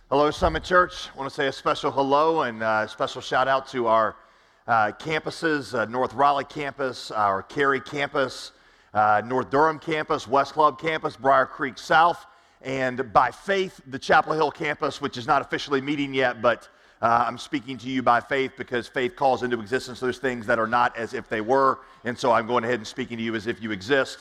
Hello, Summit Church. I want to say a special hello and a special shout out to our campuses, North Raleigh campus, our Cary campus, North Durham campus, West Club campus, Briar Creek South, and by faith, the Chapel Hill campus, which is not officially meeting yet, but I'm speaking to you by faith because faith calls into existence those things that are not as if they were, and so I'm going ahead and speaking to you as if you exist.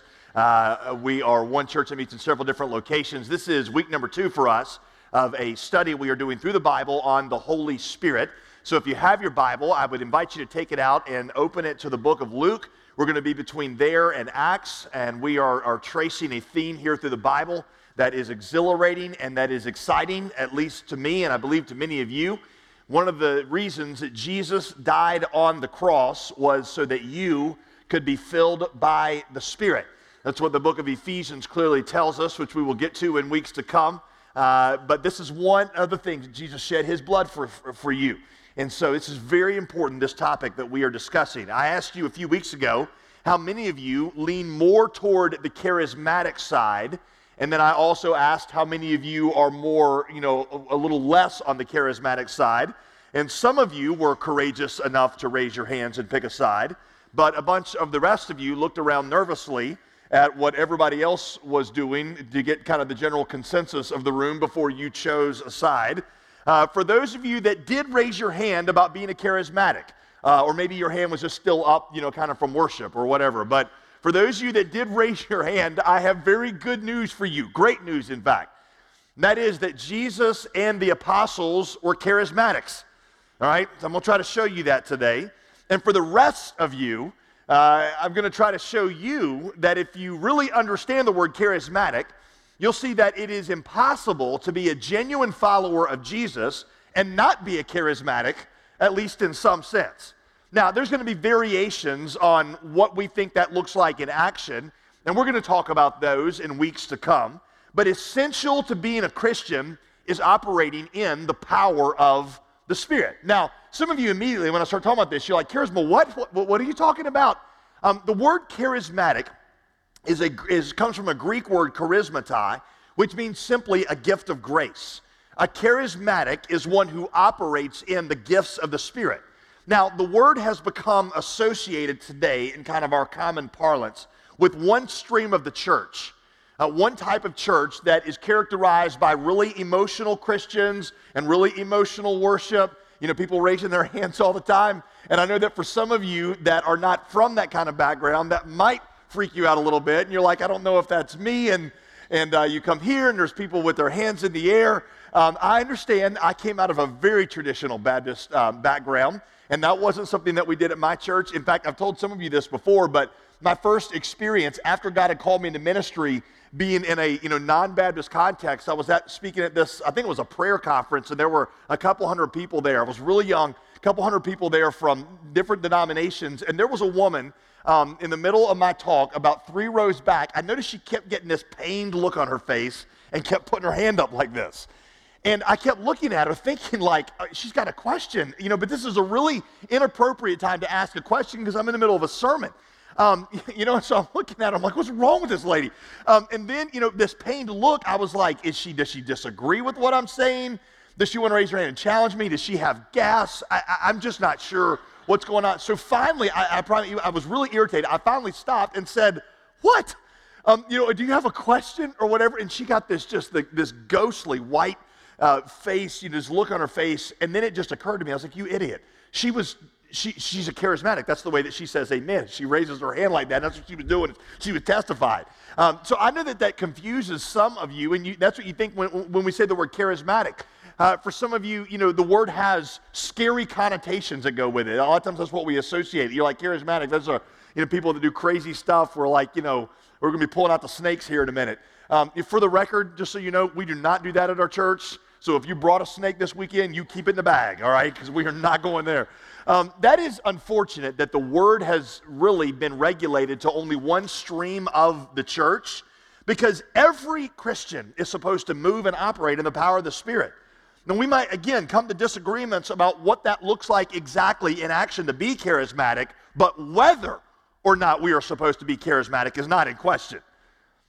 We are one church that meets in several different locations. This is week number 2 for us of a study we are doing through the Bible on the Holy Spirit. So if you have your Bible, I would invite you to take it out and open it to the book of Luke. We're going to be between there and Acts, and we are tracing a theme here through the Bible that is exhilarating and that is exciting, at least to me, and I believe to many of you. One of the reasons that Jesus died on the cross was so that you could be filled by the Spirit. That's what the book of Ephesians clearly tells us, which we will get to in weeks to come. But this is one of the things. Jesus shed his blood for you. And so this is very important, this topic that we are discussing. I asked you a few weeks ago how many of you lean more toward the charismatic side. And then I also asked how many of you are more, a little less on the charismatic side. And some of you were courageous enough to raise your hands and pick a side. But a bunch of the rest of you looked around nervously at what everybody else was doing to get kind of the general consensus of the room before you chose a side. For those of you that did raise your hand about being a charismatic, or maybe your hand was just still up, kind of from worship or whatever, but for those of you that did raise your hand, I have very good news for you, great news in fact. And that is that Jesus and the apostles were charismatics, all right? So I'm going to try to show you that today. And for the rest of you, I'm going to try to show you that if you really understand the word charismatic, you'll see that it is impossible to be a genuine follower of Jesus and not be a charismatic, at least in some sense. Now, there's going to be variations on what we think that looks like in action, and we're going to talk about those in weeks to come. But essential to being a Christian is operating in the power of the Spirit. Now, some of you immediately, when I start talking about this, you're like, charisma, what are you talking about? The word charismatic comes from a Greek word charismatai, which means simply a gift of grace. A charismatic is one who operates in the gifts of the Spirit. Now, the word has become associated today in kind of our common parlance with one stream of the church. One type of church that is characterized by really emotional Christians and really emotional worship. People raising their hands all the time. And I know that for some of you that are not from that kind of background, that might freak you out a little bit. And you're like, I don't know if that's me. And you come here and there's people with their hands in the air. I understand. I came out of a very traditional Baptist background. And that wasn't something that we did at my church. In fact, I've told some of you this before, but my first experience after God had called me into ministry, being in a non-Baptist context, I was speaking at this, I think it was a prayer conference, and there were a couple hundred people there. I was really young, a couple hundred people there from different denominations, and there was a woman in the middle of my talk, about 3 rows back. I noticed she kept getting this pained look on her face and kept putting her hand up like this. And I kept looking at her thinking like, she's got a question, but this is a really inappropriate time to ask a question because I'm in the middle of a sermon. So I'm looking at her, I'm like, what's wrong with this lady? And then, this pained look, I was like, does she disagree with what I'm saying? Does she want to raise her hand and challenge me? Does she have gas? I'm just not sure what's going on. So finally, I was really irritated. I finally stopped and said, what? Do you have a question or whatever? And she got this ghostly white face, this look on her face. And then it just occurred to me, I was like, you idiot. She's a charismatic. That's the way that she says amen. She raises her hand like that. That's what she was doing. She was testifying. So I know that confuses some of you, and that's what you think when we say the word charismatic. For some of you, the word has scary connotations that go with it. A lot of times that's what we associate. You're like, charismatic, those are people that do crazy stuff. We're like, we're going to be pulling out the snakes here in a minute. For the record, just so you know, we do not do that at our church. So if you brought a snake this weekend, you keep it in the bag, all right? Because we are not going there. That is unfortunate that the word has really been regulated to only one stream of the church, because every Christian is supposed to move and operate in the power of the Spirit. Now, we might, again, come to disagreements about what that looks like exactly in action to be charismatic, but whether or not we are supposed to be charismatic is not in question.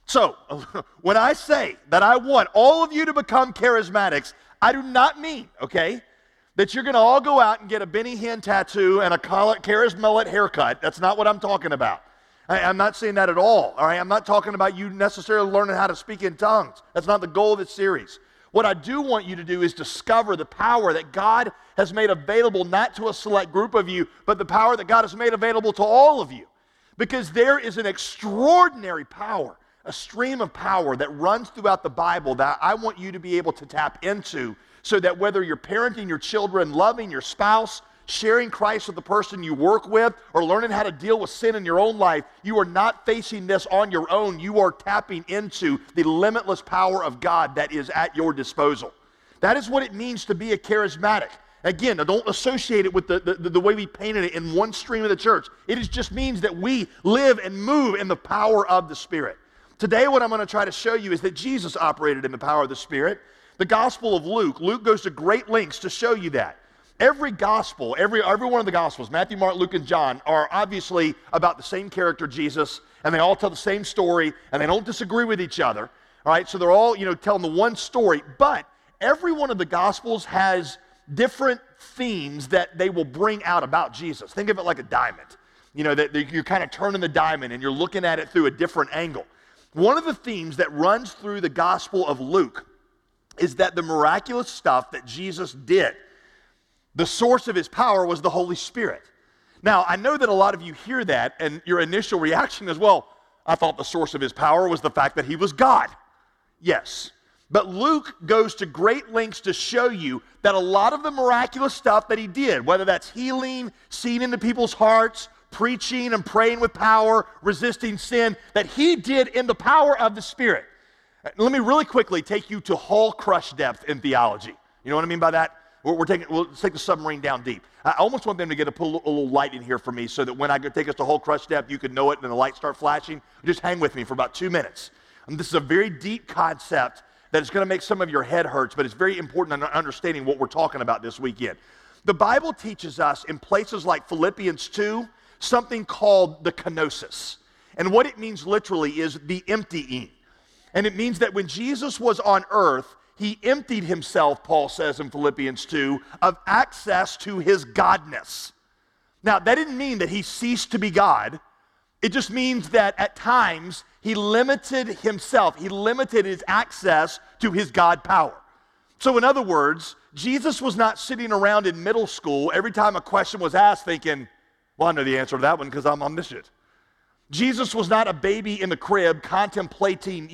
So, when I say that I want all of you to become charismatics, I do not mean, okay, that you're going to all go out and get a Benny Hinn tattoo and a Karis mullet haircut. That's not what I'm talking about. I'm not saying that at all right? I'm not talking about you necessarily learning how to speak in tongues. That's not the goal of this series. What I do want you to do is discover the power that God has made available not to a select group of you, but the power that God has made available to all of you. Because there is an extraordinary power, a stream of power that runs throughout the Bible that I want you to be able to tap into, so that whether you're parenting your children, loving your spouse, sharing Christ with the person you work with, or learning how to deal with sin in your own life, you are not facing this on your own. You are tapping into the limitless power of God that is at your disposal. That is what it means to be a charismatic. Again, don't associate it with the way we painted it in one stream of the church. It just means that we live and move in the power of the Spirit. Today, what I'm going to try to show you is that Jesus operated in the power of the Spirit. The Gospel of Luke goes to great lengths to show you that. Every gospel, every one of the Gospels, Matthew, Mark, Luke, and John, are obviously about the same character, Jesus, and they all tell the same story, and they don't disagree with each other. All right, so they're all, telling the one story, but every one of the Gospels has different themes that they will bring out about Jesus. Think of it like a diamond. That you're kind of turning the diamond, and you're looking at it through a different angle. One of the themes that runs through the Gospel of Luke is that the miraculous stuff that Jesus did, the source of his power was the Holy Spirit. Now, I know that a lot of you hear that, and your initial reaction is, well, I thought the source of his power was the fact that he was God. Yes, but Luke goes to great lengths to show you that a lot of the miraculous stuff that he did, whether that's healing, seeing into people's hearts, preaching and praying with power, resisting sin, that he did in the power of the Spirit. Let me really quickly take you to hull crush depth in theology. You know what I mean by that? Let's take the submarine down deep. I almost want them to put a little light in here for me, so that when I take us to hull crush depth, you can know it and the lights start flashing. Just hang with me for about 2 minutes. And this is a very deep concept that is going to make some of your head hurts, but it's very important in understanding what we're talking about this weekend. The Bible teaches us in places like Philippians 2 something called the kenosis. And what it means literally is the emptying. And it means that when Jesus was on earth, he emptied himself, Paul says in Philippians 2, of access to his godness. Now, that didn't mean that he ceased to be God. It just means that at times he limited himself. He limited his access to his God power. So in other words, Jesus was not sitting around in middle school every time a question was asked thinking, well, I know the answer to that one because I'm omniscient. Jesus was not a baby in the crib contemplating,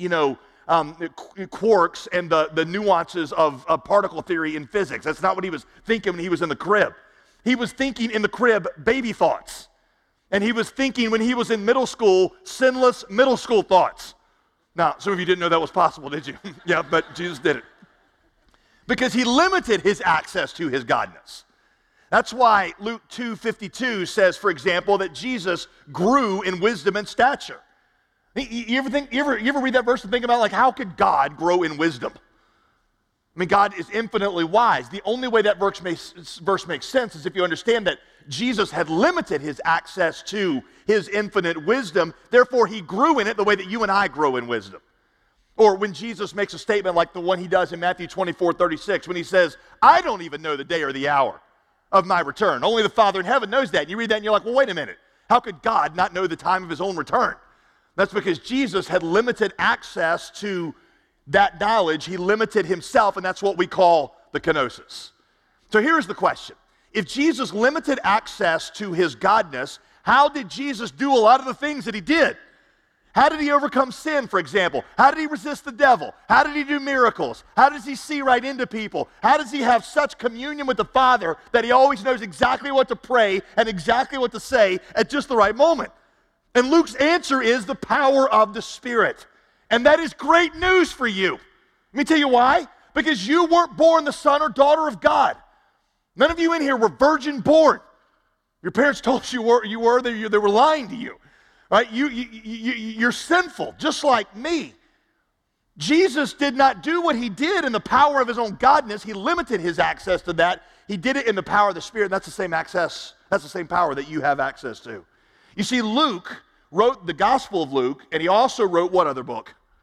quarks and the nuances of particle theory in physics. That's not what he was thinking when he was in the crib. He was thinking in the crib baby thoughts. And he was thinking when he was in middle school, sinless middle school thoughts. Now, some of you didn't know that was possible, did you? Yeah, but Jesus did it. Because he limited his access to his godness. That's why Luke 2:52 says, for example, that Jesus grew in wisdom and stature. You ever read that verse and think about, how could God grow in wisdom? I mean, God is infinitely wise. The only way that verse makes sense is if you understand that Jesus had limited his access to his infinite wisdom, therefore he grew in it the way that you and I grow in wisdom. Or when Jesus makes a statement like the one he does in Matthew 24:36, when he says, I don't even know the day or the hour of my return. Only the Father in heaven knows that. And you read that and you're like, well, wait a minute. How could God not know the time of his own return? That's because Jesus had limited access to that knowledge. He limited himself, and that's what we call the kenosis. So here's the question. If Jesus limited access to his godness, how did Jesus do a lot of the things that he did? How did he overcome sin, for example? How did he resist the devil? How did he do miracles? How does he see right into people? How does he have such communion with the Father that he always knows exactly what to pray and exactly what to say at just the right moment? And Luke's answer is the power of the Spirit. And that is great news for you. Let me tell you why. Because you weren't born the son or daughter of God. None of you in here were virgin born. Your parents told you they were lying to you. Right? You're sinful, just like me. Jesus did not do what he did in the power of his own godness. He limited his access to that. He did it in the power of the Spirit, and that's the same access, that's the same power that you have access to. You see, Luke wrote the Gospel of Luke, and he also wrote what other book?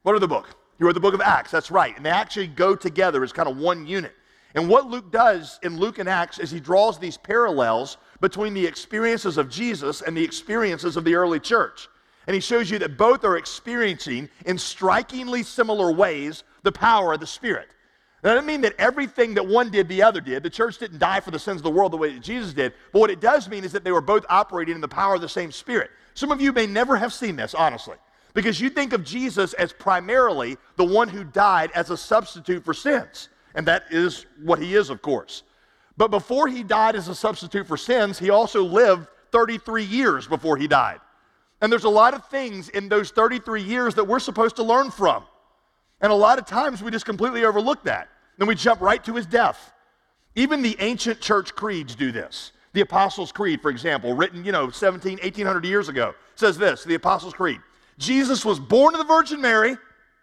What are the book? You wrote the book of Acts, that's right. And they actually go together as kind of one unit. And what Luke does in Luke and Acts is he draws these parallels between the experiences of Jesus and the experiences of the early church. And he shows you that both are experiencing in strikingly similar ways the power of the Spirit. That doesn't mean that everything that one did, the other did. The church didn't die for the sins of the world the way that Jesus did. But what it does mean is that they were both operating in the power of the same Spirit. Some of you may never have seen this, honestly, because you think of Jesus as primarily the one who died as a substitute for sins. And that is what he is, of course. But before he died as a substitute for sins, he also lived 33 years before he died. And there's a lot of things in those 33 years that we're supposed to learn from. And a lot of times we just completely overlook that. Then we jump right to his death. Even the ancient church creeds do this. The Apostles' Creed, for example, written, 1800 years ago, says this, the Apostles' Creed. Jesus was born of the Virgin Mary,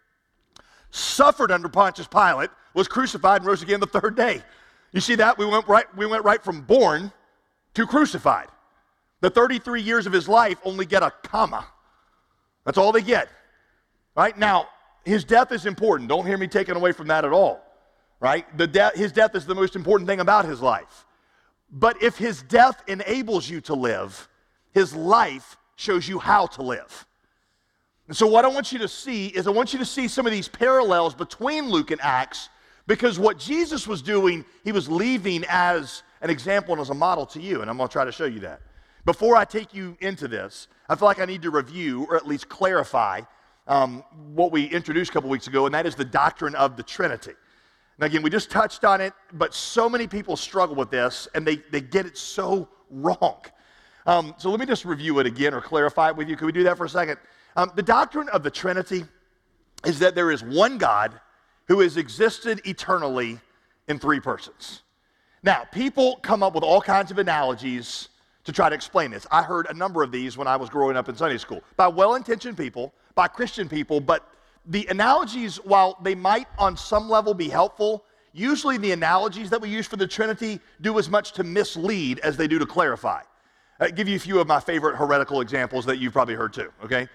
suffered under Pontius Pilate, was crucified, and rose again the third day. You see that? We went right from born to crucified. The 33 years of his life only get a comma. That's all they get. Right? Now, his death is important. Don't hear me taken away from that at all. Right? His death is the most important thing about his life. But if his death enables you to live, his life shows you how to live. And so what I want you to see is I want you to see some of these parallels between Luke and Acts, because what Jesus was doing, he was leaving as an example and as a model to you, and I'm going to try to show you that. Before I take you into this, I feel like I need to review or at least clarify what we introduced a couple weeks ago, and that is the doctrine of the Trinity. Now again, we just touched on it, but so many people struggle with this, and they get it so wrong. So let me just review it again or clarify it with you. Can we do that for a second? The doctrine of the Trinity is that there is one God who has existed eternally in three persons. Now, people come up with all kinds of analogies to try to explain this. I heard a number of these when I was growing up in Sunday school by well-intentioned people, by Christian people, but the analogies, while they might on some level be helpful, usually the analogies that we use for the Trinity do as much to mislead as they do to clarify. I'll give you a few of my favorite heretical examples that you've probably heard too, okay?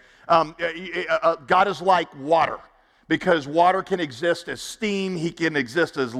God is like water, because water can exist as steam, he can exist as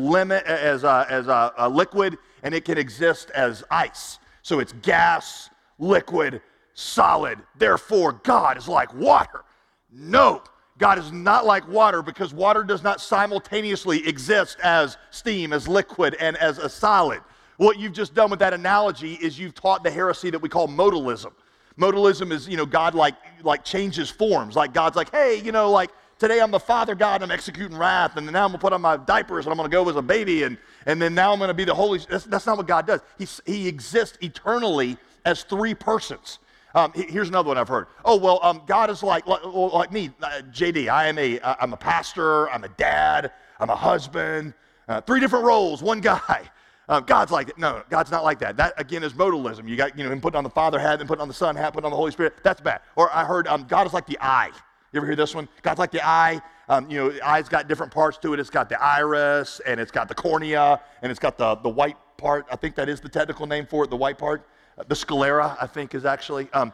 a liquid, and it can exist as ice. So it's gas, liquid, solid. Therefore, God is like water. No, God is not like water, because water does not simultaneously exist as steam, as liquid, and as a solid. What you've just done with that analogy is you've taught the heresy that we call modalism. Modalism is, God like changes forms. Like God's like, hey, like today I'm the Father God, I'm executing wrath, and then now I'm going to put on my diapers and I'm going to go as a baby, and then now I'm going to be the Holy. That's not what God does. He exists eternally as three persons. Here's another one I've heard. Oh, well, God is like me, JD. I'm a pastor, I'm a dad, I'm a husband, three different roles, one guy. God's like that. No, God's not like that. That, again, is modalism. You got, him putting on the Father hat, then putting on the Son hat, putting on the Holy Spirit. That's bad. Or I heard God is like the eye. You ever hear this one? God's like the eye. The eye's got different parts to it. It's got the iris, and it's got the cornea, and it's got the white part. I think that is the technical name for it, the white part. The sclera, I think, is actually. And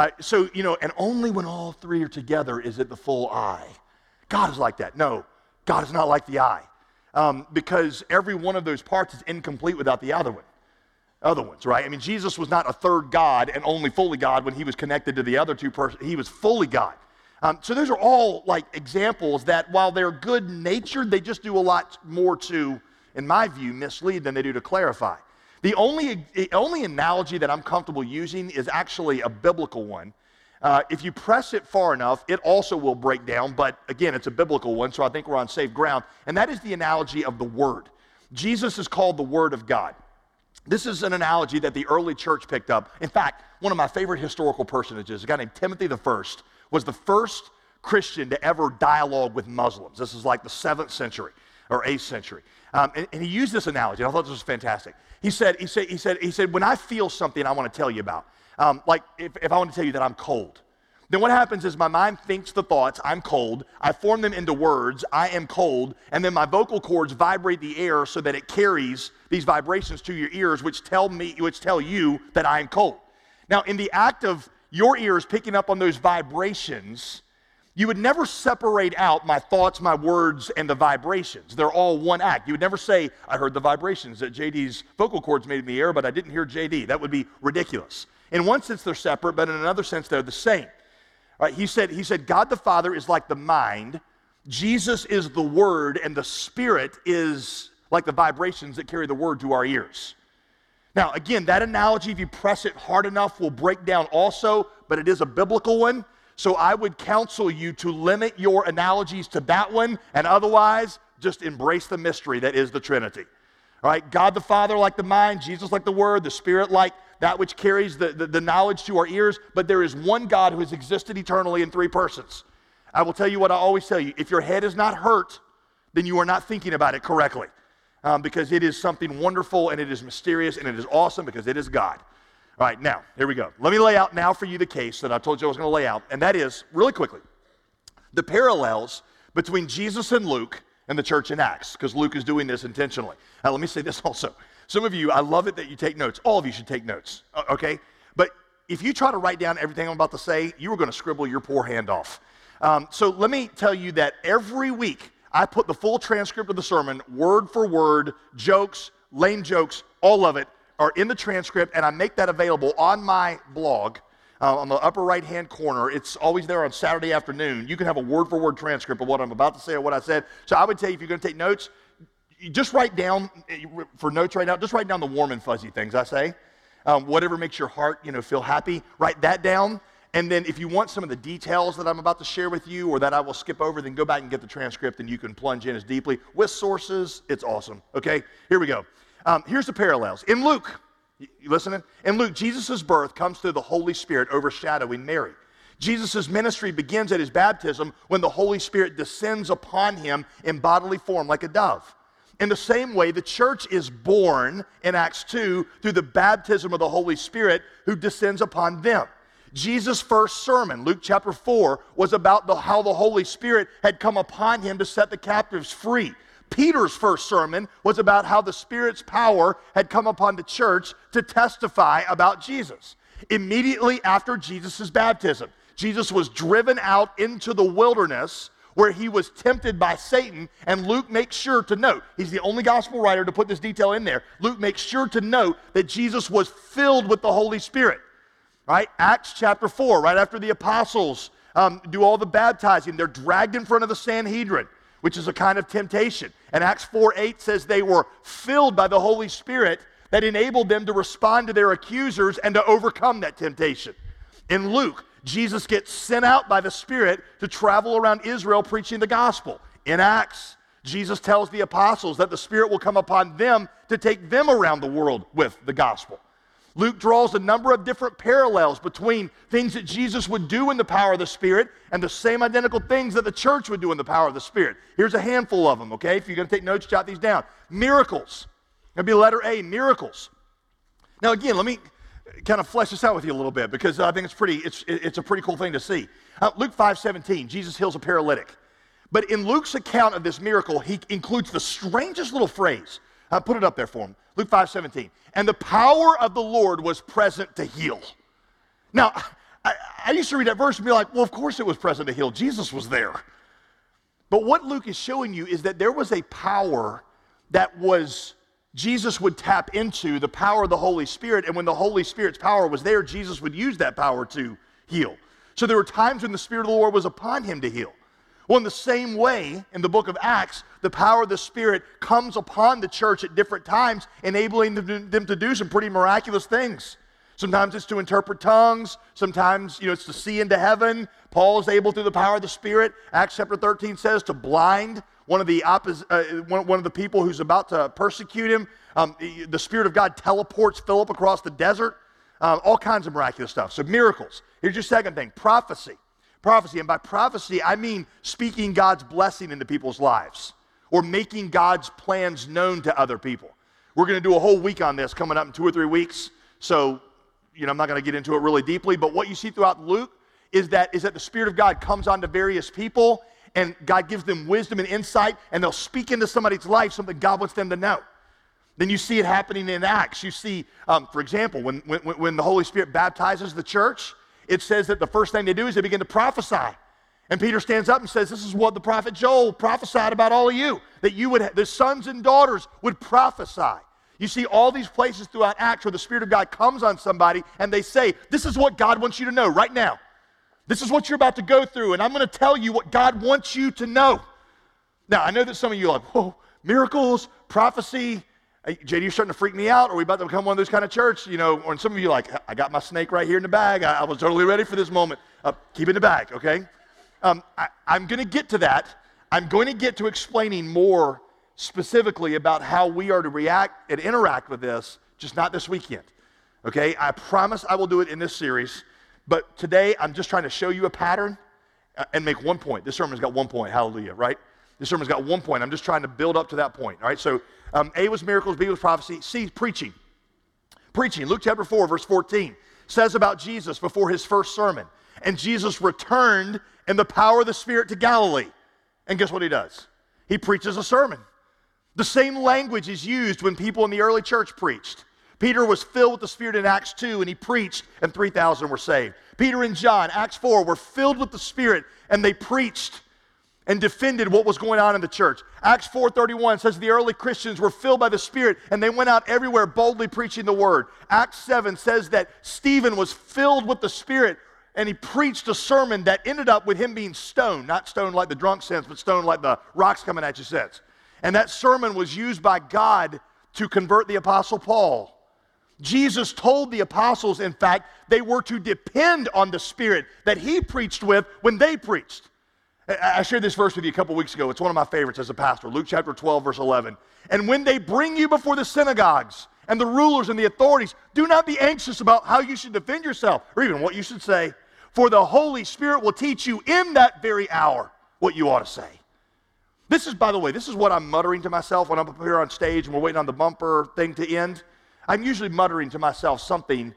only when all three are together is it the full eye. God is like that. No, God is not like the eye. Because every one of those parts is incomplete without the other ones, right? I mean, Jesus was not a third God and only fully God when he was connected to the other two persons. He was fully God. So those are all like examples that while they're good-natured, they just do a lot more to, in my view, mislead than they do to clarify. The only analogy that I'm comfortable using is actually a biblical one. If you press it far enough, it also will break down, but again, it's a biblical one, so I think we're on safe ground, and that is the analogy of the Word. Jesus is called the Word of God. This is an analogy that the early church picked up. In fact, one of my favorite historical personages, a guy named Timothy I, was the first Christian to ever dialogue with Muslims. This is like the 7th century or 8th century. And he used this analogy. I thought this was fantastic. He said, when I feel something I want to tell you about, like if I want to tell you that I'm cold, then what happens is my mind thinks the thoughts, I'm cold, I form them into words, I am cold, and then my vocal cords vibrate the air so that it carries these vibrations to your ears, which tell you that I am cold. Now, in the act of your ears picking up on those vibrations, you would never separate out my thoughts, my words, and the vibrations. They're all one act. You would never say, I heard the vibrations that JD's vocal cords made in the air, but I didn't hear JD. That would be ridiculous. In one sense, they're separate, but in another sense, they're the same. All right, he said, God the Father is like the mind, Jesus is the Word, and the Spirit is like the vibrations that carry the Word to our ears. Now, again, that analogy, if you press it hard enough, will break down also, but it is a biblical one. So I would counsel you to limit your analogies to that one, and otherwise, just embrace the mystery that is the Trinity. All right, God the Father like the mind, Jesus like the Word, the Spirit like that which carries the knowledge to our ears, but there is one God who has existed eternally in three persons. I will tell you what I always tell you, if your head is not hurt, then you are not thinking about it correctly, because it is something wonderful, and it is mysterious, and it is awesome, because it is God. All right, now, here we go. Let me lay out now for you the case that I told you I was going to lay out, and that is, really quickly, the parallels between Jesus and Luke and the church in Acts, because Luke is doing this intentionally. Now, let me say this also. Some of you, I love it that you take notes. All of you should take notes, okay? But if you try to write down everything I'm about to say, you are going to scribble your poor hand off. So let me tell you that every week, I put the full transcript of the sermon, word for word, jokes, lame jokes, all of it, are in the transcript, and I make that available on my blog on the upper right-hand corner. It's always there on Saturday afternoon. You can have a word-for-word transcript of what I'm about to say or what I said. So I would tell you, if you're going to take notes, you just write down, for notes right now, just write down the warm and fuzzy things I say. Whatever makes your heart, feel happy, write that down. And then if you want some of the details that I'm about to share with you or that I will skip over, then go back and get the transcript, and you can plunge in as deeply with sources. It's awesome, okay? Here we go. Here's the parallels. In Luke, you listening? In Luke, Jesus' birth comes through the Holy Spirit overshadowing Mary. Jesus' ministry begins at his baptism when the Holy Spirit descends upon him in bodily form like a dove. In the same way, the church is born in Acts 2 through the baptism of the Holy Spirit who descends upon them. Jesus' first sermon, Luke chapter 4, was about how the Holy Spirit had come upon him to set the captives free. Peter's first sermon was about how the Spirit's power had come upon the church to testify about Jesus. Immediately after Jesus' baptism, Jesus was driven out into the wilderness where he was tempted by Satan, and Luke makes sure to note, he's the only gospel writer to put this detail in there, Luke makes sure to note that Jesus was filled with the Holy Spirit. Right? Acts chapter 4, right after the apostles do all the baptizing, they're dragged in front of the Sanhedrin, which is a kind of temptation. And Acts 4:8 says they were filled by the Holy Spirit that enabled them to respond to their accusers and to overcome that temptation. In Luke, Jesus gets sent out by the Spirit to travel around Israel preaching the gospel. In Acts, Jesus tells the apostles that the Spirit will come upon them to take them around the world with the gospel. Luke draws a number of different parallels between things that Jesus would do in the power of the Spirit and the same identical things that the church would do in the power of the Spirit. Here's a handful of them, okay? If you're going to take notes, jot these down. Miracles. That'd be letter A, miracles. Now again, let me kind of flesh this out with you a little bit because I think it's a pretty cool thing to see. Luke 5:17, Jesus heals a paralytic. But in Luke's account of this miracle, he includes the strangest little phrase. Put it up there for him. Luke 5:17. And the power of the Lord was present to heal. Now, I used to read that verse and be like, well, of course it was present to heal. Jesus was there. But what Luke is showing you is that there was a power that Jesus would tap into, the power of the Holy Spirit. And when the Holy Spirit's power was there, Jesus would use that power to heal. So there were times when the Spirit of the Lord was upon him to heal. Well, in the same way, in the book of Acts, the power of the Spirit comes upon the church at different times, enabling them to do some pretty miraculous things. Sometimes it's to interpret tongues. Sometimes, it's to see into heaven. Paul is able through the power of the Spirit. Acts chapter 13 says to blind one of the people who's about to persecute him. The Spirit of God teleports Philip across the desert. All kinds of miraculous stuff. So miracles. Here's your second thing, prophecy. Prophecy, and by prophecy, I mean speaking God's blessing into people's lives or making God's plans known to other people. We're going to do a whole week on this coming up in 2 or 3 weeks, so I'm not going to get into it really deeply, but what you see throughout Luke is that the Spirit of God comes onto various people, and God gives them wisdom and insight, and they'll speak into somebody's life something God wants them to know. Then you see it happening in Acts. You see, for example, when the Holy Spirit baptizes the church, it says that the first thing they do is they begin to prophesy. And Peter stands up and says, this is what the prophet Joel prophesied about all of you, that the sons and daughters would prophesy. You see all these places throughout Acts where the Spirit of God comes on somebody and they say, this is what God wants you to know right now. This is what you're about to go through, and I'm going to tell you what God wants you to know. Now, I know that some of you are like, whoa, miracles, prophecy. Hey, JD, you're starting to freak me out. Are we about to become one of those kind of church? You know, or some of you are like, I got my snake right here in the bag. I was totally ready for this moment. Keep it in the bag, okay? I'm going to get to that. I'm going to get to explaining more specifically about how we are to react and interact with this, just not this weekend, okay? I promise I will do it in this series, but today I'm just trying to show you a pattern and make one point. This sermon's got one point, hallelujah, right? This sermon's got one point. I'm just trying to build up to that point, all right? So A was miracles, B was prophecy, C, preaching. Preaching, Luke chapter 4, verse 14, says about Jesus before his first sermon, and Jesus returned in the power of the Spirit to Galilee. And guess what he does? He preaches a sermon. The same language is used when people in the early church preached. Peter was filled with the Spirit in Acts 2, and he preached, and 3,000 were saved. Peter and John, Acts 4, were filled with the Spirit, and they preached and defended what was going on in the church. Acts 4:31 says the early Christians were filled by the Spirit, and they went out everywhere boldly preaching the word. Acts 7 says that Stephen was filled with the Spirit, and he preached a sermon that ended up with him being stoned, not stoned like the drunk sense, but stoned like the rocks coming at you sense. And that sermon was used by God to convert the Apostle Paul. Jesus told the apostles, in fact, they were to depend on the Spirit that he preached with when they preached. I shared this verse with you a couple weeks ago. It's one of my favorites as a pastor. Luke chapter 12, verse 11. And when they bring you before the synagogues and the rulers and the authorities, do not be anxious about how you should defend yourself or even what you should say. For the Holy Spirit will teach you in that very hour what you ought to say. This is, by the way, this is what I'm muttering to myself when I'm up here on stage and we're waiting on the bumper thing to end. I'm usually muttering to myself something.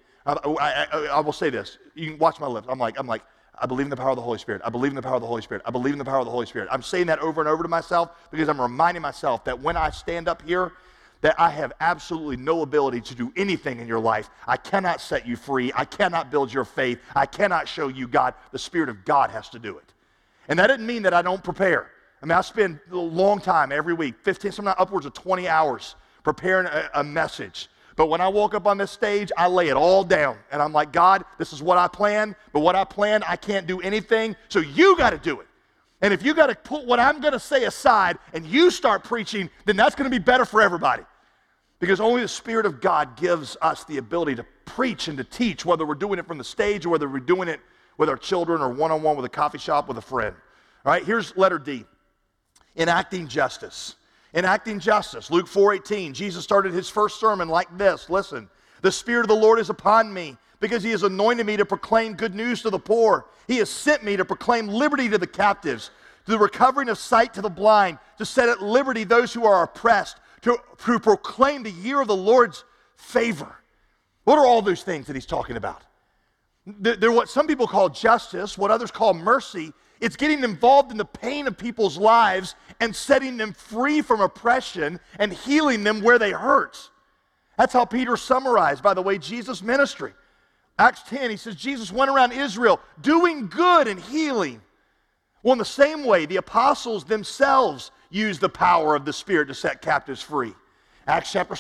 I will say this. You can watch my lips. I'm like, I believe in the power of the Holy Spirit. I believe in the power of the Holy Spirit. I believe in the power of the Holy Spirit. I'm saying that over and over to myself because I'm reminding myself that when I stand up here, that I have absolutely no ability to do anything in your life. I cannot set you free. I cannot build your faith. I cannot show you God. The Spirit of God has to do it. And that doesn't mean that I don't prepare. I mean, I spend a long time every week, 15, sometimes upwards of 20 hours preparing a message. But when I walk up on this stage, I lay it all down. And I'm like, God, this is what I planned, but what I planned, I can't do anything, so you got to do it. And if you got to put what I'm going to say aside and you start preaching, then that's going to be better for everybody. Because only the Spirit of God gives us the ability to preach and to teach, whether we're doing it from the stage or whether we're doing it with our children or one-on-one with a coffee shop with a friend. All right, here's letter D, enacting justice. Enacting justice. Luke 4:18, Jesus started his first sermon like this. Listen, the Spirit of the Lord is upon me because he has anointed me to proclaim good news to the poor. He has sent me to proclaim liberty to the captives, to the recovering of sight to the blind, to set at liberty those who are oppressed, to proclaim the year of the Lord's favor. What are all those things that he's talking about? They're what some people call justice, what others call mercy. It's getting involved in the pain of people's lives and setting them free from oppression and healing them where they hurt. That's how Peter summarized, by the way, Jesus' ministry. Acts 10, he says, Jesus went around Israel doing good and healing. Well, in the same way, the apostles themselves used the power of the Spirit to set captives free. Acts chapter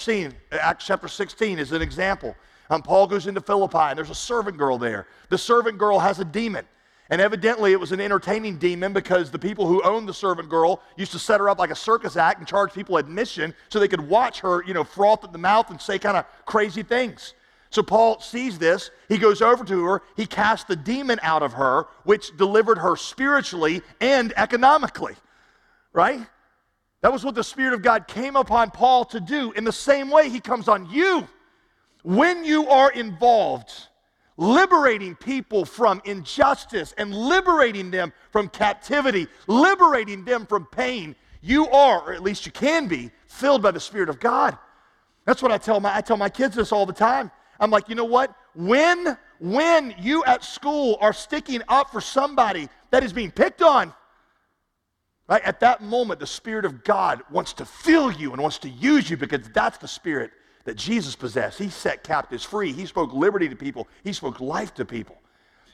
16 is an example. Paul goes into Philippi, and there's a servant girl there. The servant girl has a demon. And evidently it was an entertaining demon because the people who owned the servant girl used to set her up like a circus act and charge people admission so they could watch her, froth at the mouth and say kind of crazy things. So Paul sees this. He goes over to her. He casts the demon out of her, which delivered her spiritually and economically, right? That was what the Spirit of God came upon Paul to do. In the same way, he comes on you. When you are involved liberating people from injustice and liberating them from captivity, liberating them from pain, you are, or at least you can be, filled by the Spirit of God. That's what I tell my kids this all the time. I'm like, you know what? When you at school are sticking up for somebody that is being picked on, right, at that moment, the Spirit of God wants to fill you and wants to use you because that's the Spirit that Jesus possessed. He set captives free. He spoke liberty to people. He spoke life to people.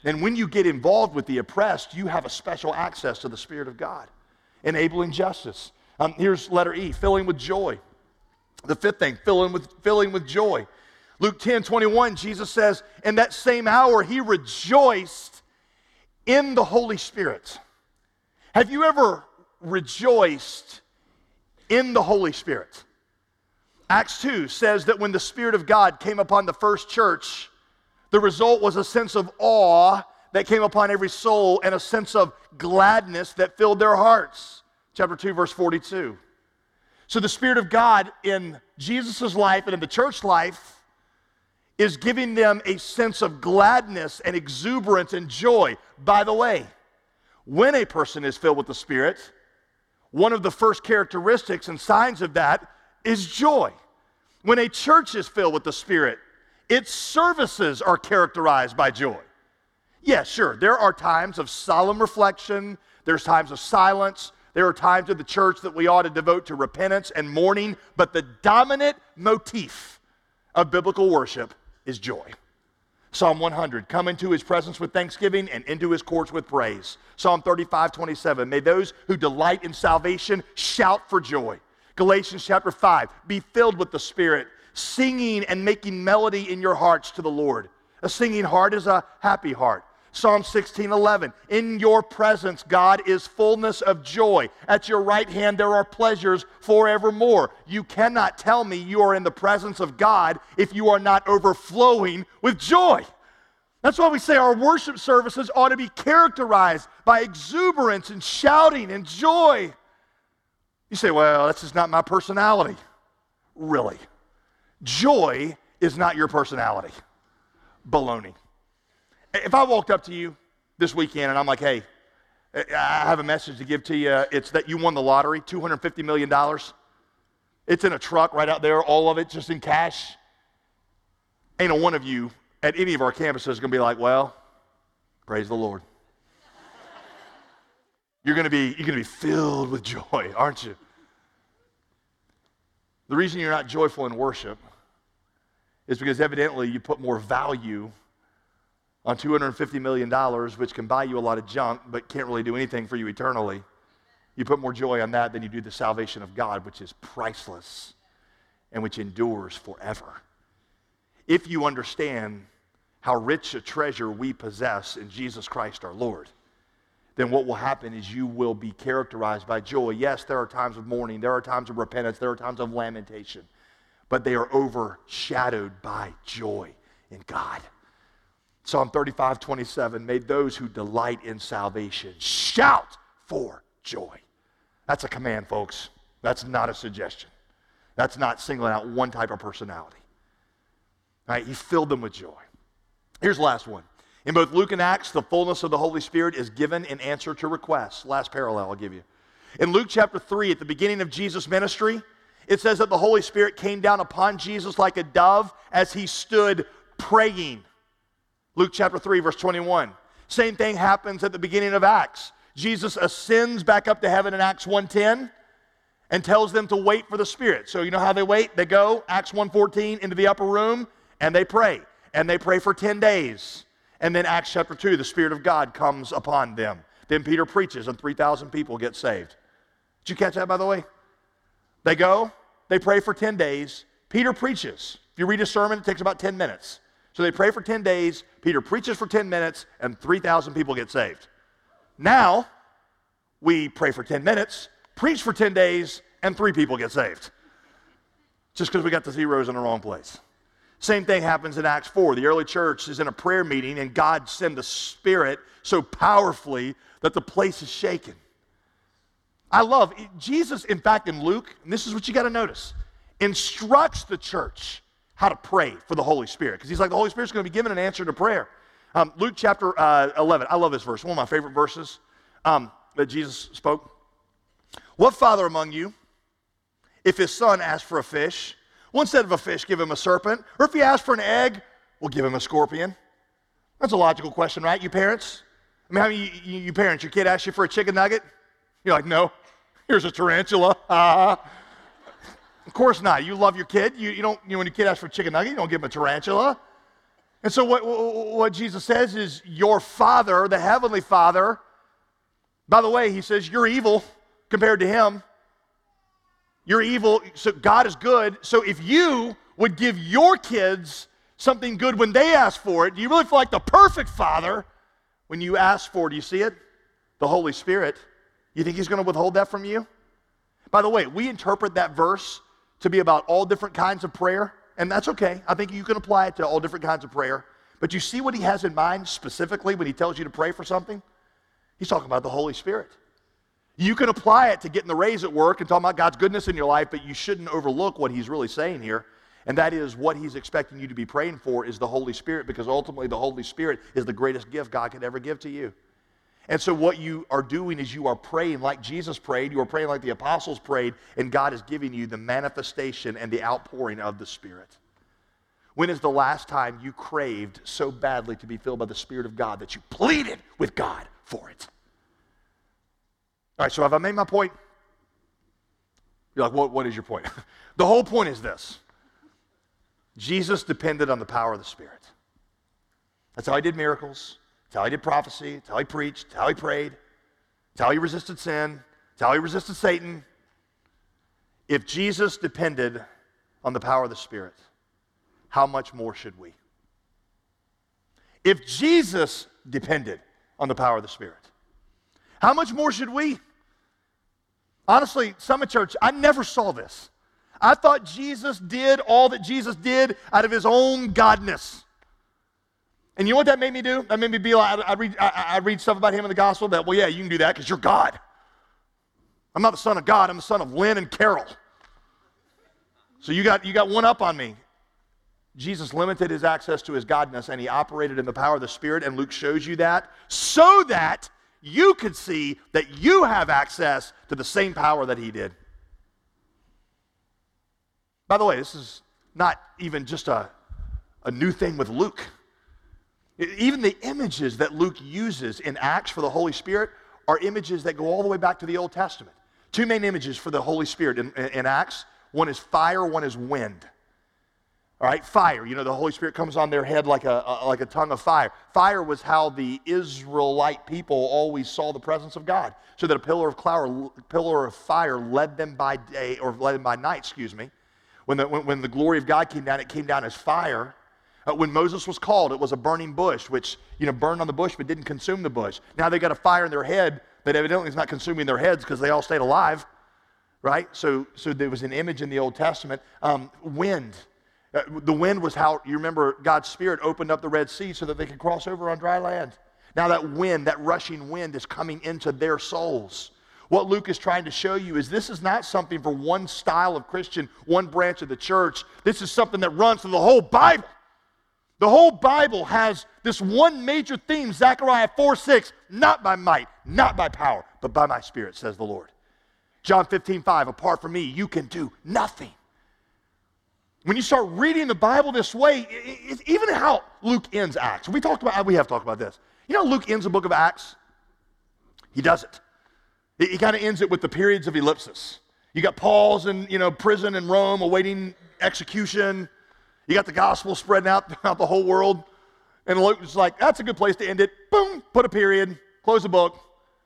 And when you get involved with the oppressed, you have a special access to the Spirit of God, enabling justice. Here's letter E, filling with joy. The fifth thing, filling with joy. Luke 10:21, Jesus says, in that same hour he rejoiced in the Holy Spirit. Have you ever rejoiced in the Holy Spirit? Acts 2 says that when the Spirit of God came upon the first church, the result was a sense of awe that came upon every soul and a sense of gladness that filled their hearts. Chapter 2, verse 42. So the Spirit of God in Jesus' life and in the church life is giving them a sense of gladness and exuberance and joy. By the way, when a person is filled with the Spirit, one of the first characteristics and signs of that is joy. When a church is filled with the Spirit, its services are characterized by joy. Yes, sure, there are times of solemn reflection, there's times of silence, there are times of the church that we ought to devote to repentance and mourning, but the dominant motif of biblical worship is joy. Psalm 100, come into his presence with thanksgiving and into his courts with praise. Psalm 35:27, may those who delight in salvation shout for joy. Galatians chapter 5, be filled with the Spirit, singing and making melody in your hearts to the Lord. A singing heart is a happy heart. Psalm 16:11, in your presence, God, is fullness of joy. At your right hand there are pleasures forevermore. You cannot tell me you are in the presence of God if you are not overflowing with joy. That's why we say our worship services ought to be characterized by exuberance and shouting and joy. You say, well, that's just not my personality. Really? Joy is not your personality. Baloney. If I walked up to you this weekend and I'm like, hey, I have a message to give to you. It's that you won the lottery, $250 million. It's in a truck right out there, all of it just in cash. Ain't a one of you at any of our campuses is going to be like, well, praise the Lord. You're going to be filled with joy, aren't you? The reason you're not joyful in worship is because evidently you put more value on $250 million, which can buy you a lot of junk, but can't really do anything for you eternally. You put more joy on that than you do the salvation of God, which is priceless and which endures forever. If you understand how rich a treasure we possess in Jesus Christ our Lord, then what will happen is you will be characterized by joy. Yes, there are times of mourning, there are times of repentance, there are times of lamentation, but they are overshadowed by joy in God. Psalm 35:27, may those who delight in salvation shout for joy. That's a command, folks. That's not a suggestion. That's not singling out one type of personality. All right, he filled them with joy. Here's the last one. In both Luke and Acts, the fullness of the Holy Spirit is given in answer to requests. Last parallel I'll give you. In Luke chapter 3, at the beginning of Jesus' ministry, it says that the Holy Spirit came down upon Jesus like a dove as he stood praying. Luke chapter 3, verse 21. Same thing happens at the beginning of Acts. Jesus ascends back up to heaven in Acts 1:10 and tells them to wait for the Spirit. So you know how they wait? They go, Acts 1:14, into the upper room, and they pray. And they pray for 10 days. And then Acts chapter 2, the Spirit of God comes upon them. Then Peter preaches, and 3,000 people get saved. Did you catch that, by the way? They go, they pray for 10 days. Peter preaches. If you read a sermon, it takes about 10 minutes. So they pray for 10 days, Peter preaches for 10 minutes, and 3,000 people get saved. Now, we pray for 10 minutes, preach for 10 days, and 3 people get saved. Just because we got the zeros in the wrong place. Same thing happens in Acts 4. The early church is in a prayer meeting, and God sent the Spirit so powerfully that the place is shaken. I love, Jesus, in fact, in Luke, and this is what you got to notice, instructs the church how to pray for the Holy Spirit. Because he's like, the Holy Spirit's going to be given an answer to prayer. Luke chapter 11, I love this verse, one of my favorite verses that Jesus spoke. What father among you, if his son asks for a fish, will instead of a fish give him a serpent? Or if he asks for an egg, we'll give him a scorpion? That's a logical question, right, you parents? I mean, how many you parents, your kid asks you for a chicken nugget? You're like, no, here's a tarantula. Of course not. You love your kid. You don't, when your kid asks for a chicken nugget, you don't give him a tarantula. And so what Jesus says is your Father, the Heavenly Father, by the way, he says you're evil compared to him. You're evil, so God is good. So if you would give your kids something good when they ask for it, do you really feel like the perfect father when you ask for it? Do you see it? The Holy Spirit. You think he's going to withhold that from you? By the way, we interpret that verse to be about all different kinds of prayer, and that's okay. I think you can apply it to all different kinds of prayer. But you see what he has in mind specifically when he tells you to pray for something? He's talking about the Holy Spirit. You can apply it to getting the raise at work and talking about God's goodness in your life, but you shouldn't overlook what he's really saying here, and that is what he's expecting you to be praying for is the Holy Spirit, because ultimately the Holy Spirit is the greatest gift God could ever give to you. And so what you are doing is you are praying like Jesus prayed, you are praying like the apostles prayed, and God is giving you the manifestation and the outpouring of the Spirit. When is the last time you craved so badly to be filled by the Spirit of God that you pleaded with God for it? All right, so have I made my point? You're like, what is your point? The whole point is this. Jesus depended on the power of the Spirit. That's how he did miracles. That's how he did prophecy. That's how he preached. That's how he prayed. That's how he resisted sin. That's how he resisted Satan. If Jesus depended on the power of the Spirit, how much more should we? If Jesus depended on the power of the Spirit, how much more should we? Honestly, Summit Church, I never saw this. I thought Jesus did all that Jesus did out of his own godness. And you know what that made me do? That made me be like, I read stuff about him in the gospel that, well, yeah, you can do that because you're God. I'm not the son of God. I'm the son of Lynn and Carol. So you got one up on me. Jesus limited his access to his godness, and he operated in the power of the Spirit, and Luke shows you that so that you could see that you have access to the same power that he did. By the way, this is not even just a new thing with Luke. Even the images that Luke uses in Acts for the Holy Spirit are images that go all the way back to the Old Testament. Two main images for the Holy Spirit in Acts. One is fire, one is wind. All right, fire. You know, the Holy Spirit comes on their head like a tongue of fire. Fire was how the Israelite people always saw the presence of God, so that a pillar of fire led them by day, or led them by night, excuse me. When the glory of God came down, it came down as fire. When Moses was called, it was a burning bush, which, you know, burned on the bush but didn't consume the bush. Now they got a fire in their head that evidently is not consuming their heads because they all stayed alive, right? So there was an image in the Old Testament. Wind. The wind was how, you remember, God's Spirit opened up the Red Sea so that they could cross over on dry land. Now that wind, that rushing wind, is coming into their souls. What Luke is trying to show you is this is not something for one style of Christian, one branch of the church. This is something that runs through the whole Bible. The whole Bible has this one major theme, Zechariah 4:6, not by might, not by power, but by my Spirit, says the Lord. John 15:5, apart from me, you can do nothing. When you start reading the Bible this way, even how Luke ends Acts. We have talked about this. You know how Luke ends the book of Acts? He doesn't. He kind of ends it with the periods of ellipsis. You got Paul's in, prison in Rome awaiting execution. You got the gospel spreading out throughout the whole world. And Luke was like, that's a good place to end it. Boom, put a period, close the book.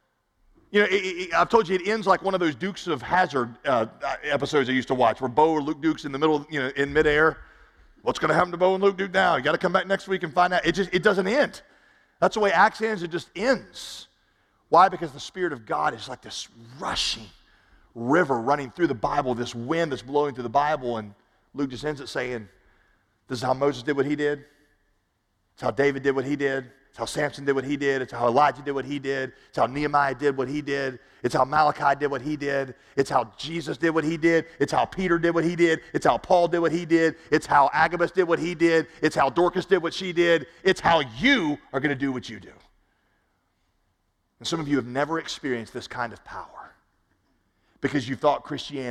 I've told you it ends like one of those Dukes of Hazzard episodes I used to watch, where Bo or Luke Duke's in the middle, in midair. What's going to happen to Bo and Luke Duke now? You got to come back next week and find out. It doesn't end. That's the way Acts ends. It just ends. Why? Because the Spirit of God is like this rushing river running through the Bible, this wind that's blowing through the Bible, and Luke just ends it saying, this is how Moses did what he did. It's how David did what he did. It's how Samson did what he did. It's how Elijah did what he did. It's how Nehemiah did what he did. It's how Malachi did what he did. It's how Jesus did what he did. It's how Peter did what he did. It's how Paul did what he did. It's how Agabus did what he did. It's how Dorcas did what she did. It's how you are going to do what you do. And some of you have never experienced this kind of power because you thought Christianity